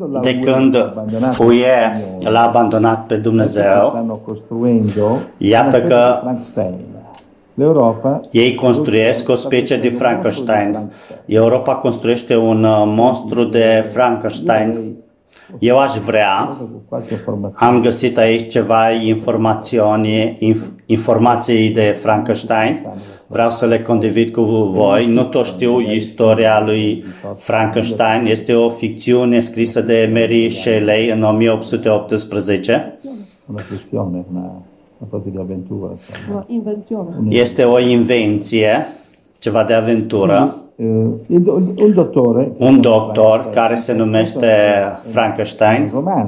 de când UE l-a abandonat pe Dumnezeu, iată că ei construiesc o specie de Frankenstein. Europa construiește un monstru de Frankenstein. Eu aș vrea, am găsit aici ceva informații de Frankenstein, vreau să le condivid cu voi. Nu tot știu istoria lui Frankenstein, este o ficțiune scrisă de Mary Shelley în 1818. Este o invenție, ceva de aventură. Un doctor care se numește Frankenstein.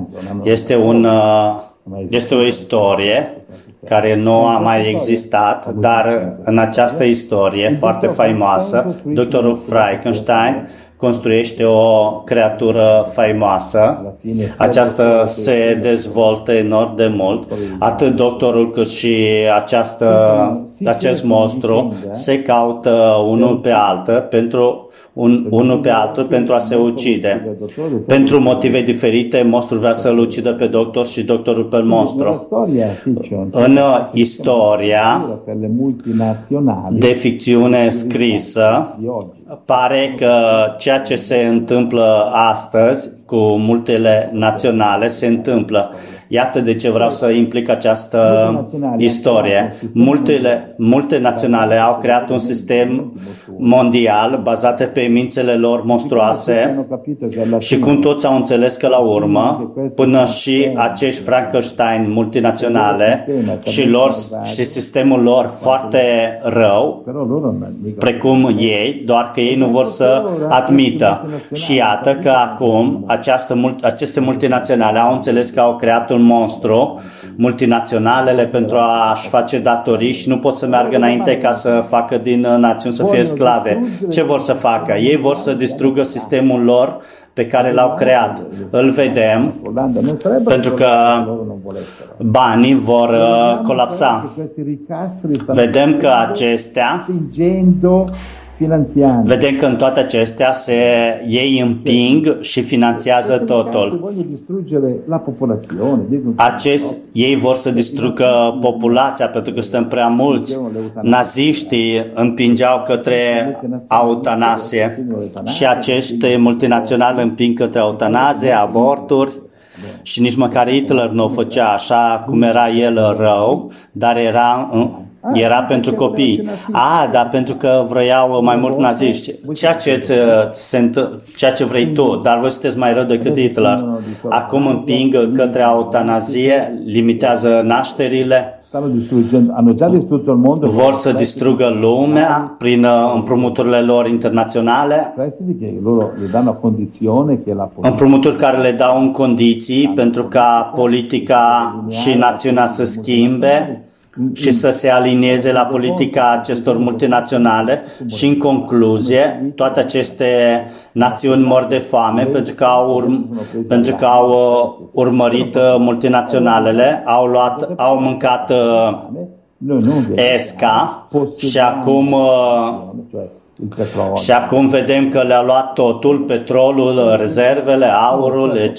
Este o istorie care nu a mai existat, dar în această istorie foarte faimoasă, doctorul Frankenstein construiește o creatură faimoasă. Aceasta se dezvoltă enorm de mult. Atât doctorul cât și acest monstru se caută unul pe altul pentru a se ucide. Pentru motive diferite, monstrul vrea să-l ucidă pe doctor și doctorul pe monstru. În istoria de ficțiune scrisă, pare că ceea ce se întâmplă astăzi cu multele naționale se întâmplă. Iată de ce vreau să implic această istorie. Multe naționale au creat un sistem mondial bazat pe mințele lor monstruoase și cum toți au înțeles că la urmă, până și acești Frankenstein multinaționale și sistemul lor foarte rău, precum ei, doar că ei nu vor să admită. Și iată că acum aceste multinaționale au înțeles că au creat un monstru, multinaționalele, pentru a-și face datorii și nu pot să meargă înainte ca să facă din națiuni să fie sclave. Ce vor să facă? Ei vor să distrugă sistemul lor pe care l-au creat. Îl vedem pentru că banii vor colapsa. Vedem că vedem că în toate acestea ei împing și finanțează totul. Ei vor să distrugă populația pentru că suntem prea mulți. Naziștii împingeau către eutanasie și acești multinaționali împing către eutanazie, aborturi. Și nici măcar Hitler nu o făcea așa cum era el rău, dar era pentru copii. Dar pentru că vroiau mai mult naziști. Ceea ce vrei tu, dar voi sunteți mai rău decât Hitler. Acum împing către eutanazie, limitează nașterile. Vor să distrugă lumea prin împrumuturile lor internaționale, împrumuturi care le dau în condiții pentru ca politica și națiunea să schimbe și să se alinieze la politica acestor multinaționale și, în concluzie, toate aceste națiuni mor de foame pentru că au urmărit multinaționalele, au mâncat ESCA și acum vedem că le-a luat totul, petrolul, rezervele, aurul, etc.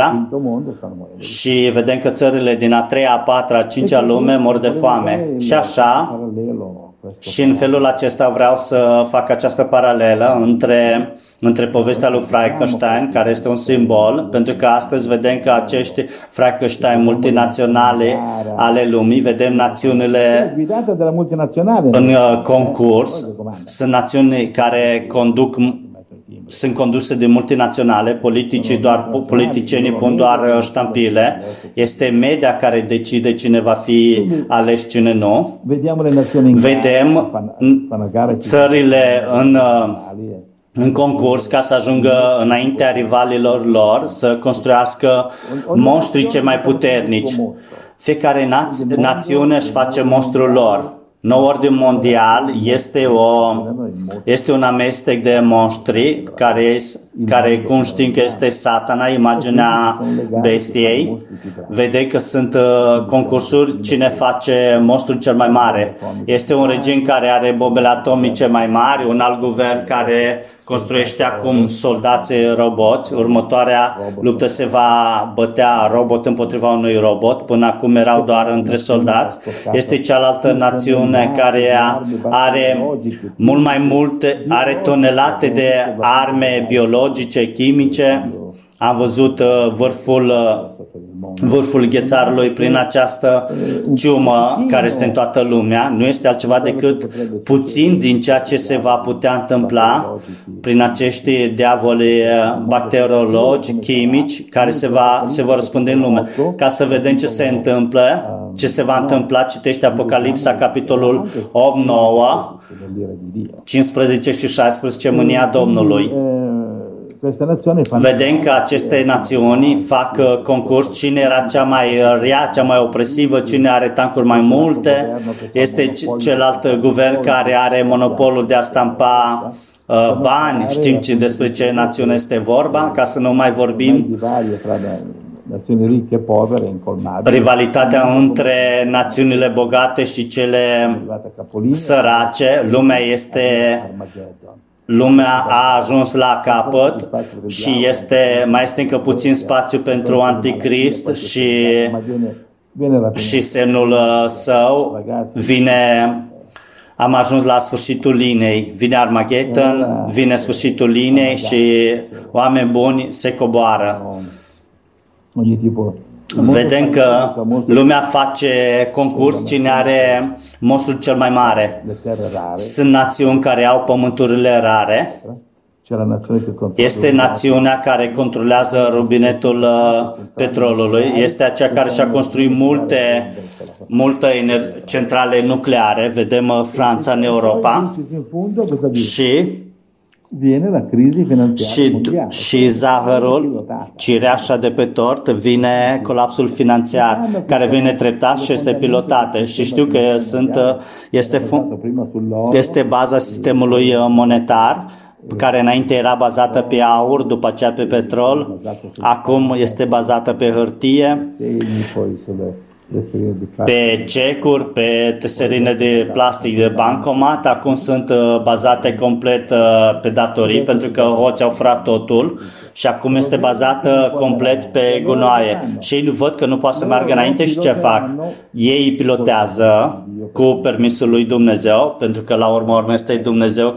Și vedem că țările din a treia, a patra, a cincea lume mor de foame. Și așa, și în felul acesta vreau să fac această paralelă între povestea lui Frankenstein, care este un simbol, pentru că astăzi vedem că acești Frankenstein multinaționale ale lumii, vedem națiunile în concurs, sunt națiuni care sunt conduse de multinaționale, politicienii pun doar ștampile, este media care decide cine va fi ales, cine nu. Vedem țările în concurs ca să ajungă înaintea rivalilor lor, să construiască monștrii cei mai puternici. Fiecare națiune își face monstrul lor. Nou ordin mondial este un amestec de monștri care cum știm că este Satana, imaginea bestiei. Vede că sunt concursuri cine face monstrul cel mai mare. Este un regim care are bombele atomice mai mari, un alt guvern care construiește acum soldați roboți. Următoarea luptă se va bătea robot împotriva unui robot. Până acum erau doar între soldați. Este cealaltă națiune care are mult mai multe, are tonelate de arme biologice, chimice. Am văzut vârful ghețarului prin această ciumă care este în toată lumea. Nu este altceva decât puțin din ceea ce se va putea întâmpla prin acești diavoli bacteriologi, chimici, care se vor răspânde în lume. Ca să vedem ce se întâmplă, ce se va întâmpla, citește Apocalipsa, capitolul 8, 9, 15 și 16, mânia Domnului. Vedem că aceste națiuni fac concurs. Cine era cea mai rea, cea mai opresivă, cine are tancuri mai multe. Este celălalt guvern care are monopolul de a stampa bani. Știm despre ce națiune este vorba, ca să nu mai vorbim rivalitatea între națiunile bogate și cele sărace. Lumea a ajuns la capăt și mai este încă puțin spațiu pentru Anticrist și semnul său vine. Am ajuns la sfârșitul liniei. Vine Armageddon, vine sfârșitul liniei și oameni buni se coboară. Vedem că lumea face concurs cine are monstrul cel mai mare. Sunt națiuni care au pământurile rare. Este națiunea care controlează rubinetul petrolului. Este aceea care și-a construit multe centrale nucleare. Vedem Franța în Europa și și zahărul, cireașa de pe tort, vine colapsul financiar, care vine treptat și este pilotată. Și știu că este baza sistemului monetar, care înainte era bazată pe aur, după aceea pe petrol, acum este bazată pe hârtie, pe cecuri, pe teserine de plastic de bancomat. Acum sunt bazate complet pe datorii, pentru că hoții au furat totul și acum este bazată complet pe gunoaie. Și ei văd că nu poate să meargă înainte și ce fac? Ei pilotează cu permisul lui Dumnezeu, pentru că la urmă este Dumnezeu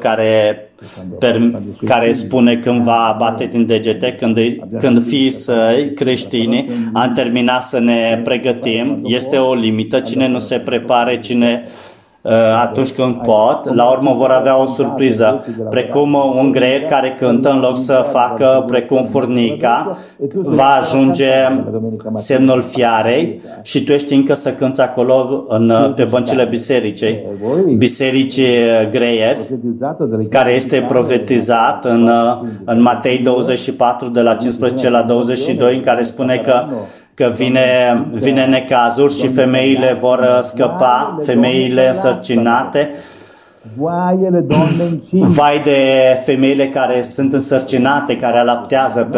care spune când va bate din degete, când fiii săi creștini am terminat să ne pregătim. Este o limită, cine nu se prepare, atunci când pot, la urmă vor avea o surpriză, precum un greier care cântă în loc să facă precum furnica, va ajunge semnul fiarei și tu ești încă să cânți acolo pe băncile bisericii greier, care este profetizat în Matei 24 de la 15 la 22, în care spune că vine necazul și femeile vor scăpa, femeile însărcinate. Vai de femeile care sunt însărcinate, care alaptează,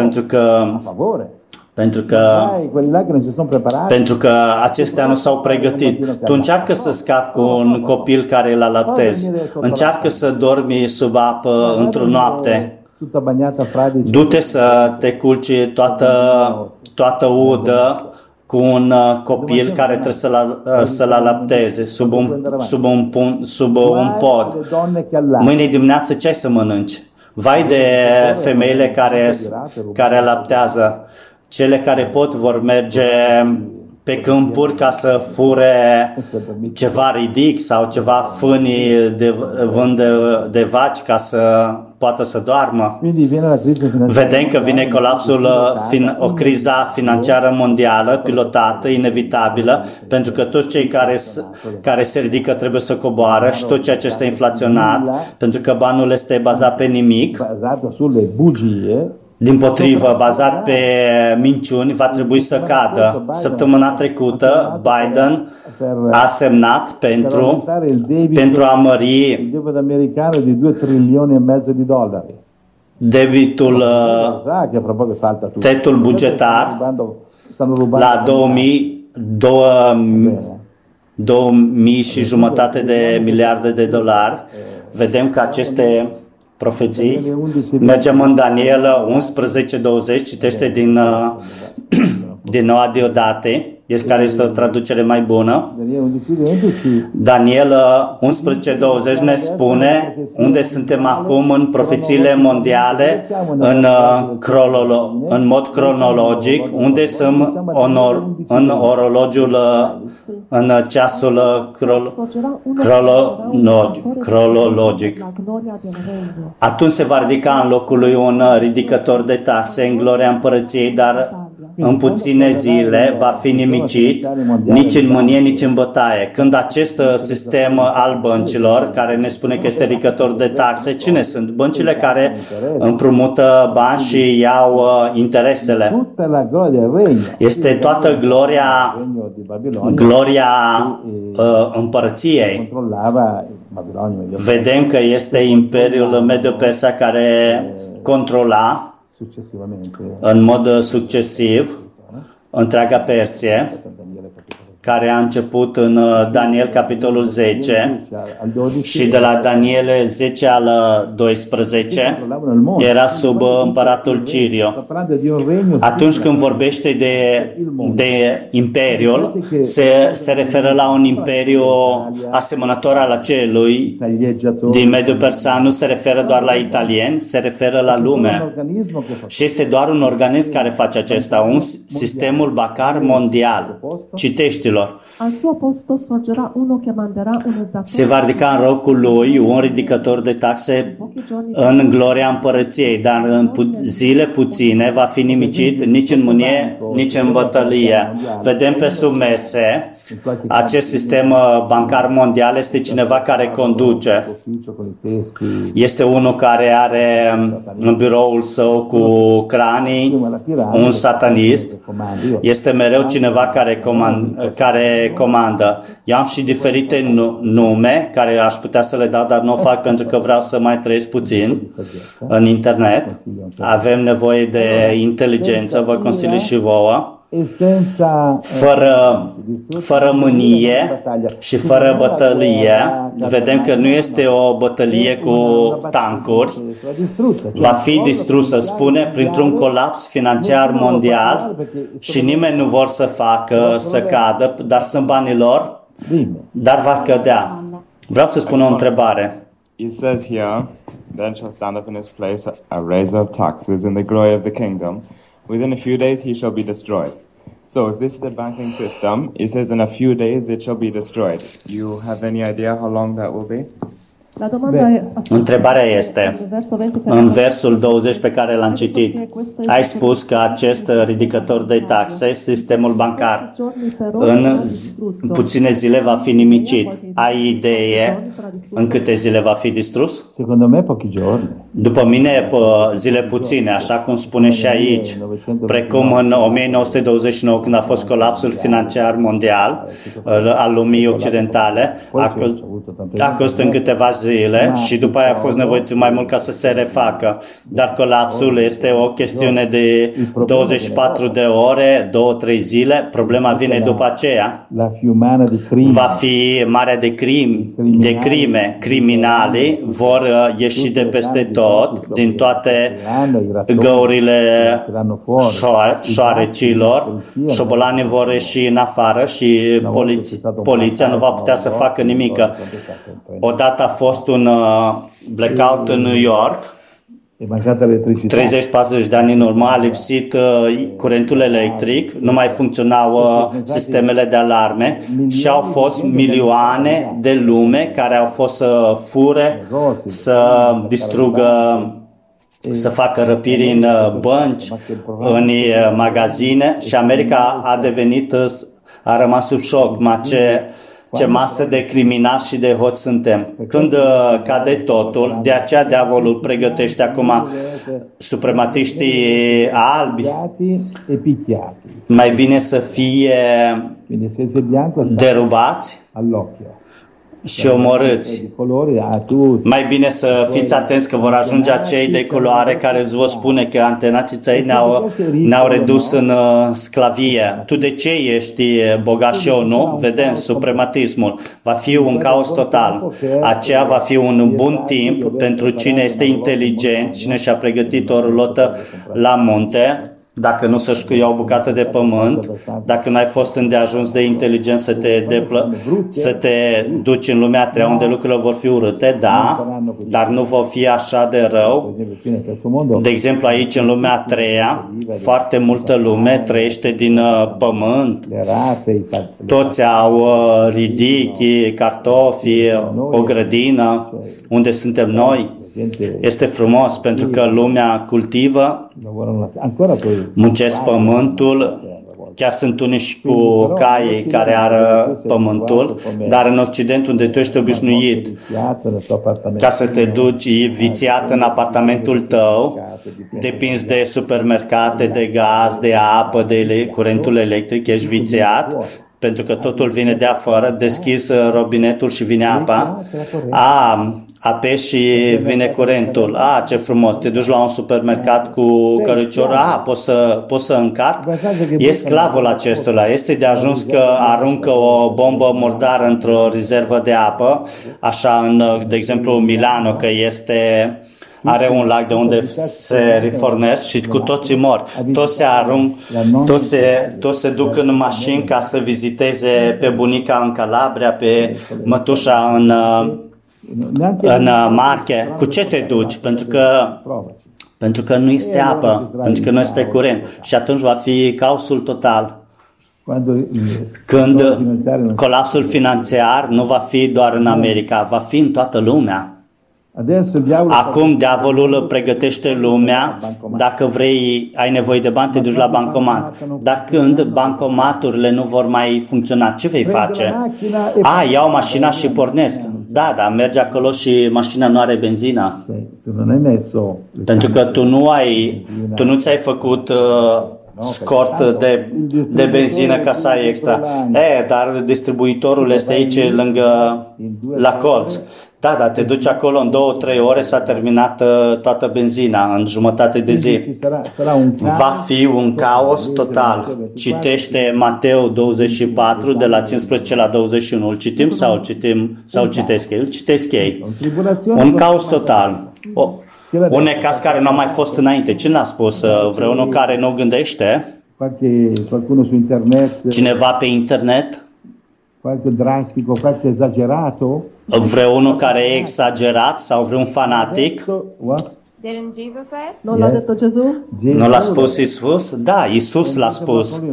pentru că acestea nu s-au pregătit. Tu încearcă să scapi cu un copil care îl alaptezi. Încearcă să dormi sub apă într-o noapte. Du-te să te culci toată udă cu un copil care trebuie să-l alapteze sub un pod. Mâine dimineață ce ai să mănânci? Vai de femeile care alaptează. Cele care pot vor merge pe câmpuri ca să fure ceva ridic sau ceva fânii de vânt de vaci ca să poată să doarmă. Vedem că vine colapsul, o criza financiară mondială, pilotată, inevitabilă, pentru că toți cei care se ridică trebuie să coboară și tot ceea ce este inflaționat, pentru că banul este bazat pe nimic, dimpotrivă, bazat pe minciuni, va trebui să cadă. Săptămâna trecută, Biden a semnat pentru a mări debitul, tetul bugetar la 2000 și jumătate de miliarde de dolari. Vedem că aceste profeții. Mergem în Daniel 11:20, citește din Noua Diodate, care este o traducere mai bună. Daniel 11:20 ne spune unde suntem acum în profețiile mondiale, în mod cronologic, unde sunt în orologiul, în ceasul cronologic. Atunci se va ridica în locul lui un ridicător de taxe în gloria împărăției, dar în puține zile va fi nimicit, nici în mânie, nici în bătaie. Când acest sistem al băncilor, care ne spune că este ridicător de taxe, cine sunt? Băncile care împrumută bani și iau interesele. Este toată gloria împărăției. Vedem că este Imperiul Medo-Persa care controla în mod succesiv întreaga Persie, care a început în Daniel capitolul 10 și de la Daniel 10 al 12 era sub împăratul Cirio. Atunci când vorbește de imperiul, se referă la un imperiu asemănător al acelui din mediul persan, nu se referă doar la italieni, se referă la lume. Și este doar un organism care face acesta, sistemul bancar mondial. Citește. Al suo posto sorgerà uno che manderà un esattore. Se va ridica în locul lui un ridicător de taxe în gloria împărăției, dar în zile puține va fi nimicit, nici în mânie, nici în bătălie. Vedem pe sub mese, acest sistem bancar mondial este cineva care conduce. Este unul care are în biroul său cu cranii, un satanist. Este mereu cineva care comandă. Eu am și diferite nume care aș putea să le dau, dar nu o fac pentru că vreau să mai trăiesc puțin în internet. Avem nevoie de inteligență, vă consilii și vouă. Fără mânie și fără bătălie. Vedem că nu este o bătălie cu tancuri. Va fi distrusă, spune, printr-un colaps financiar mondial și nimeni nu vor să facă să cadă, dar sunt banii lor, dar va cădea. Vreau să spun o întrebare. It says here, then shall stand up in his place a raiser of taxes in the glory of the kingdom. Within a few days he shall be destroyed. So if this is the banking system, it says in a few days it shall be destroyed. You have any idea how long that will be? Întrebarea este, în versul 20 pe care l-am citit, ai spus că acest ridicător de taxe, sistemul bancar, în puține zile va fi nimicit. Ai idee în câte zile va fi distrus? După mine, zile puține, așa cum spune și aici, precum în 1929, când a fost colapsul financiar mondial al lumii occidentale, a costat în câteva zile și după aia a fost nevoie mai mult ca să se refacă. Dar colapsul este o chestiune de 24 de ore, 2-3 zile. Problema vine după aceea. Va fi marea de crime. Criminalii vor ieși de peste tot, din toate găurile șoarecilor. Șobolanii vor ieși în afară și poliția nu va putea să facă nimic. Odată a fost un blackout în New York, 30-40 de ani în urmă, a lipsit curentul electric, nu mai funcționau sistemele de alarme și au fost milioane de lume care au fost să fure, să distrugă, să facă răpiri în bănci, în magazine și America a rămas sub șoc. Ce masă de criminali și de hoți suntem. Când cade totul, de aceea diavolul pregătește acum suprematiștii albi. Mai bine să fie derubați și omorâți. Mai bine să fiți atenți că vor ajunge acei de culoare care îți vor spune că antenații tăi ne-au redus în sclavie. Tu de ce ești bogat și eu nu? Vedem suprematismul. Va fi un caos total. Aceea va fi un bun timp pentru cine este inteligent, cine și-a pregătit o rulotă la munte, dacă nu să-și ia o bucată de pământ, dacă nu ai fost îndeajuns de inteligent să te duci în lumea a treia unde lucrurile vor fi urâte, da, dar nu vor fi așa de rău. De exemplu, aici în lumea a treia, foarte multă lume trăiește din pământ. Toți au ridichi, cartofi, o grădină, unde suntem noi. Este frumos pentru că lumea cultivă, muncesc pământul, chiar sunt unii și cu caii care ară pământul, dar în Occident unde tu ești obișnuit ca să te duci vițiat în apartamentul tău, depinzi de supermercate, de gaz, de apă, de curentul electric, ești vițiat, pentru că totul vine de afară, deschizi robinetul și vine apa, apeși și vine curentul. Ce frumos, te duci la un supermercat cu căruciorul, poți să încarc. E sclavul acestora, este de ajuns că aruncă o bombă murdară într-o rezervă de apă, așa de exemplu Milano, că are un lac de unde se rifornesc și cu toții mor. Toți se arunc, toți se duc în mașini ca să viziteze pe bunica în Calabria, pe mătușa în Marche. Cu ce te duci? Pentru că nu este apă, pentru că nu este curent. Și atunci va fi caosul total. Când colapsul financiar nu va fi doar în America, va fi în toată lumea. Acum diavolul pregătește lumea, dacă ai nevoie de bani, te duci la bancomat. Dar când bancomaturile nu vor mai funcționa, ce vei face? Iau mașina și pornesc. Da, mergi acolo și mașina nu are benzină. Pentru că tu nu ți-ai făcut scort de benzină ca să ai extra. Dar distribuitorul este aici la colț. Da, te duci acolo în 2-3 ore, s-a terminat toată benzina în jumătate de zi. Va fi un caos total. Citește Matei 24 de la 15 la 21. Îl citim sau citesc ei? Îl citesc ei. Un caos total. Un necaz care nu a mai fost înainte. Cine l-a spus? Vreunul care nu gândește? Cineva pe internet? Qualche drastico, qualche esagerato? Vreunul care e exagerat sau vreun fanatic? Didn't Jesus say it? Non l'ha detto Gesù? Nu l-a spus Iisus? Da, Iisus l-a spus.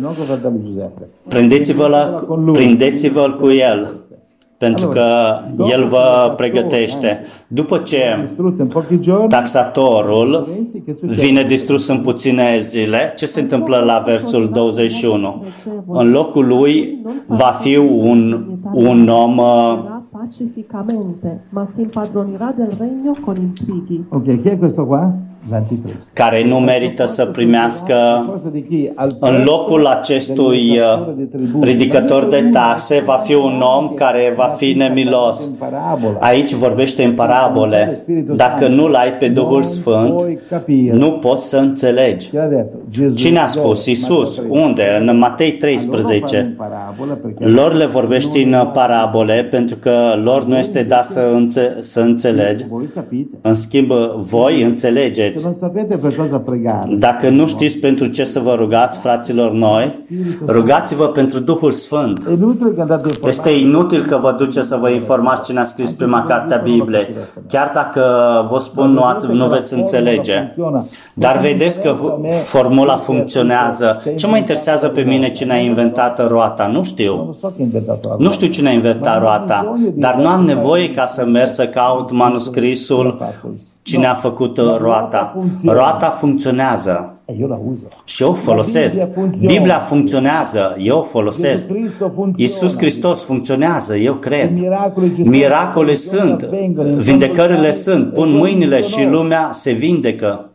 Prindeți-vă cu El, pentru că El vă pregătește. După ce taxatorul vine distrus în puține zile, ce se întâmplă la versul 21? În locul lui va fi un om pacificamente, ma si impadronirà del regno con intrighi. Ok, chi è questo qua? Care nu merită să primească în locul acestui ridicător de taxe, va fi un om care va fi nemilos. Aici vorbește în parabole. Dacă nu l-ai pe Duhul Sfânt, nu poți să înțelegi. Cine a spus? Iisus. Unde? În Matei 13. Lor le vorbești în parabole pentru că lor nu este dat să înțelegi. În schimb, voi înțelegeți. Dacă nu știți pentru ce să vă rugați, fraților noi, rugați-vă pentru Duhul Sfânt. Este inutil că vă duce să vă informați cine a scris prima carte a Bibliei. Chiar dacă vă spun nu veți înțelege. Dar vedeți că formula funcționează. Ce mă interesează pe mine cine a inventat roata? Nu știu. Nu știu cine a inventat roata, dar nu am nevoie ca să merg să caut manuscrisul cine a făcut roata. Roata funcționează. Și eu o folosesc. Biblia funcționează. Eu o folosesc. Iisus Hristos funcționează. Eu cred. Miracole sunt. Vindecările sunt. Pun mâinile și lumea se vindecă.